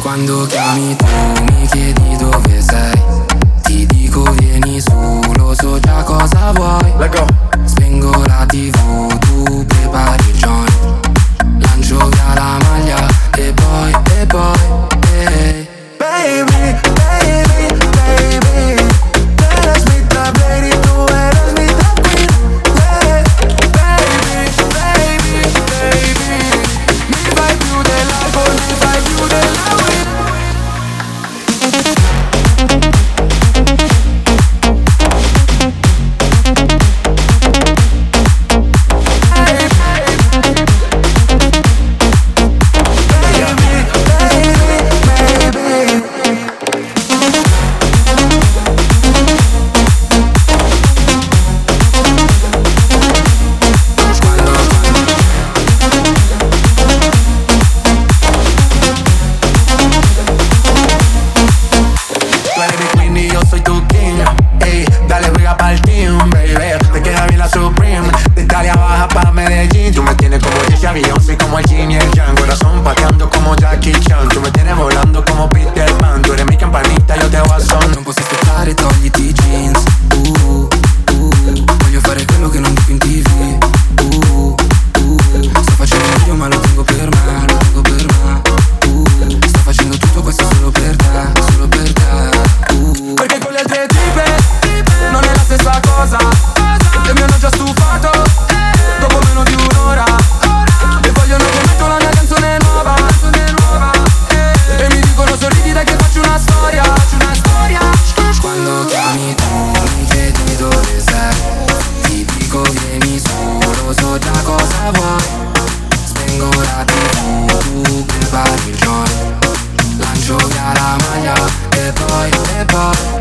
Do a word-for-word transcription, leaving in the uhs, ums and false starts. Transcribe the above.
Quando chiami tu mi chiedi dove sei, ti dico vieni su, lo so già cosa vuoi. Let go. Spengo la tivù, tu prepari il joint, lancio via la maglia e poi, e poi, hey. Baby, baby, baby, tú eres mi top lady, tú eres mi top queen. Yeah. Baby, baby, baby, mi fai più dell'alcol, mi fai più della weed. Beyoncé como el Jin y el Yang, corazón pateando como Jackie Chan. Tu me tienes volando como Peter Pan, tu eres mi campanita, io te voy a son. Non posso aspettare, togliti i jeans, uh, uh, voglio fare quello che non dico in tv, uh, uh, sto facendo meglio ma lo tengo per me, lo tengo per me, uh, sto facendo tutto questo solo per te, solo per te, uh. Perché con le altre tipe non è la stessa cosa, che mi hanno già stufato dopo meno di un'ora. Vogliono che metto la mia canzone nuova, canzone nuova, eh. E mi dicono sorridi dai che faccio una storia, faccio una storia. Quando chiami tu mi chiedi dove sei, ti dico vieni su, lo so già cosa vuoi. Spengo la tivù, tu prepari il joint, lancio via la maglia e poi, e poi